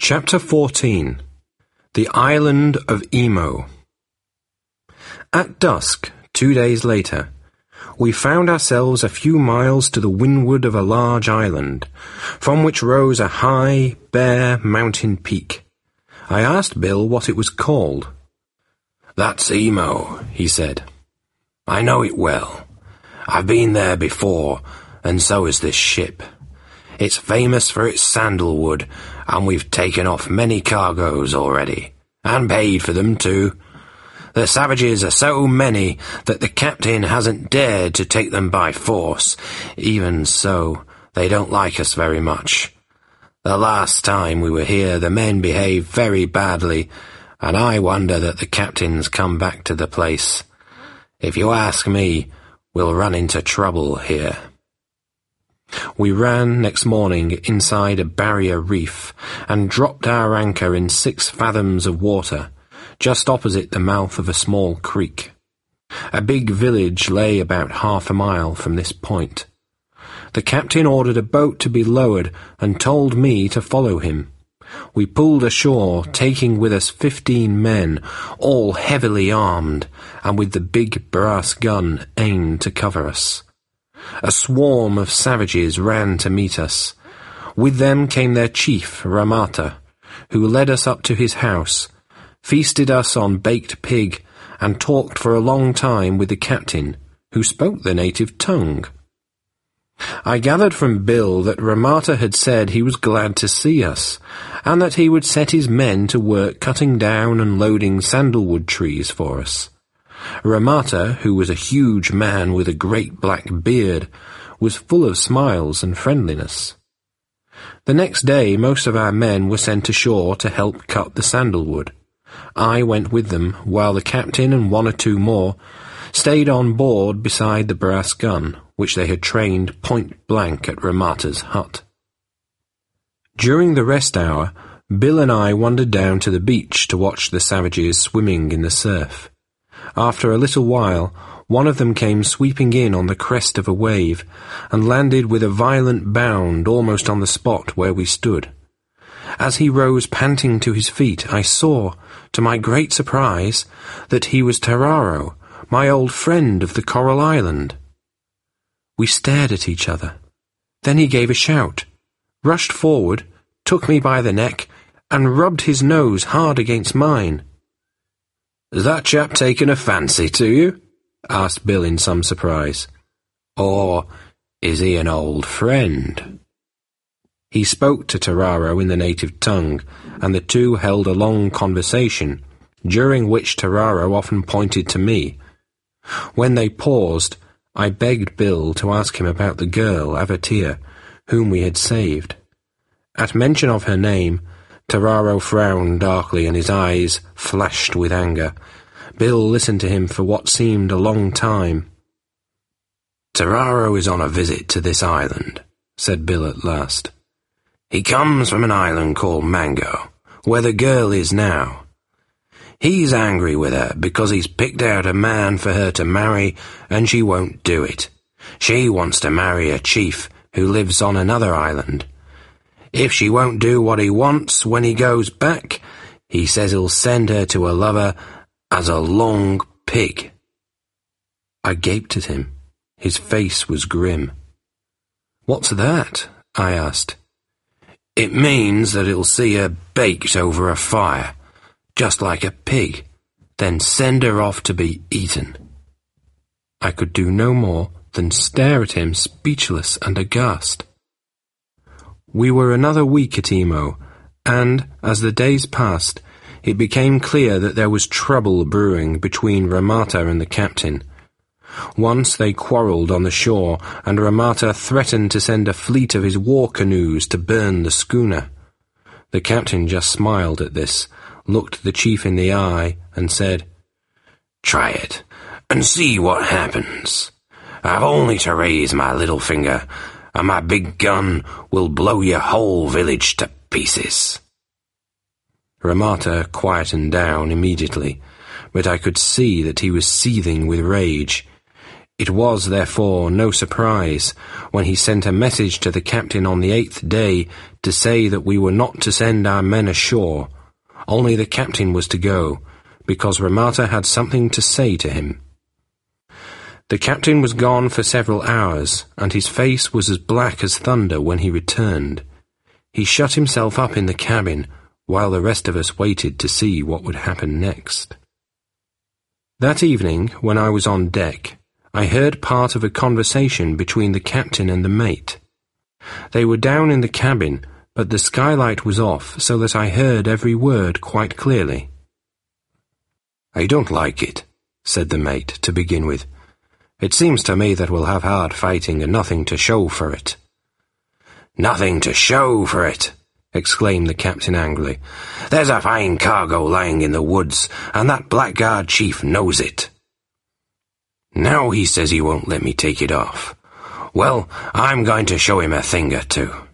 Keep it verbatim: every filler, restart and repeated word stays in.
Chapter fourteen. The Island of Emo. At dusk, two days later, we found ourselves a few miles to the windward of a large island, from which rose a high, bare mountain peak. I asked Bill what it was called. "That's Emo," he said. "I know it well. I've been there before, and so has this ship. It's famous for its sandalwood, and we've taken off many cargoes already, and paid for them too. The savages are so many that the captain hasn't dared to take them by force. Even so, they don't like us very much. The last time we were here, the men behaved very badly, and I wonder that the captain's come back to the place. If you ask me, we'll run into trouble here." We ran next morning inside a barrier reef and dropped our anchor in six fathoms of water, just opposite the mouth of a small creek. A big village lay about half a mile from this point. The captain ordered a boat to be lowered and told me to follow him. We pulled ashore, taking with us fifteen men, all heavily armed, and with the big brass gun aimed to cover us. A swarm of savages ran to meet us. With them came their chief, Ramata, who led us up to his house, feasted us on baked pig, and talked for a long time with the captain, who spoke the native tongue. I gathered from Bill that Ramata had said he was glad to see us, and that he would set his men to work cutting down and loading sandalwood trees for us. Ramata, who was a huge man with a great black beard, was full of smiles and friendliness. The next day most of our men were sent ashore to help cut the sandalwood. I went with them, while the captain and one or two more stayed on board beside the brass gun, which they had trained point-blank at Ramata's hut. During the rest hour, Bill and I wandered down to the beach to watch the savages swimming in the surf. After a little while, one of them came sweeping in on the crest of a wave, and landed with a violent bound almost on the spot where we stood. As he rose panting to his feet, I saw, to my great surprise, that he was Tararo, my old friend of the Coral Island. We stared at each other. Then he gave a shout, rushed forward, took me by the neck, and rubbed his nose hard against mine. "Has that chap taken a fancy to you?" asked Bill in some surprise. "Or is he an old friend?" He spoke to Tararo in the native tongue, and the two held a long conversation, during which Tararo often pointed to me. When they paused, I begged Bill to ask him about the girl, Avatia, whom we had saved. At mention of her name, Tararo frowned darkly and his eyes flashed with anger. Bill listened to him for what seemed a long time. "Tararo is on a visit to this island," said Bill at last. "He comes from an island called Mango, where the girl is now. He's angry with her because he's picked out a man for her to marry and she won't do it. She wants to marry a chief who lives on another island. If she won't do what he wants when he goes back, he says he'll send her to a lover as a long pig." I gaped at him. His face was grim. "What's that?" I asked. "It means that he'll see her baked over a fire, just like a pig, then send her off to be eaten." I could do no more than stare at him, speechless and aghast. We were another week at Emo, and, as the days passed, it became clear that there was trouble brewing between Ramata and the captain. Once they quarrelled on the shore, and Ramata threatened to send a fleet of his war canoes to burn the schooner. The captain just smiled at this, looked the chief in the eye, and said, "Try it, and see what happens. I've only to raise my little finger, and my big gun will blow your whole village to pieces." Ramata quietened down immediately, but I could see that he was seething with rage. It was, therefore, no surprise when he sent a message to the captain on the eighth day to say that we were not to send our men ashore. Only the captain was to go, because Ramata had something to say to him. The captain was gone for several hours, and his face was as black as thunder when he returned. He shut himself up in the cabin, while the rest of us waited to see what would happen next. That evening, when I was on deck, I heard part of a conversation between the captain and the mate. They were down in the cabin, but the skylight was off, so that I heard every word quite clearly. "I don't like it," said the mate, to begin with. "It seems to me that we'll have hard fighting and nothing to show for it." "Nothing to show for it!" exclaimed the captain angrily. "There's a fine cargo lying in the woods, and that blackguard chief knows it. Now he says he won't let me take it off. Well, I'm going to show him a thing or two."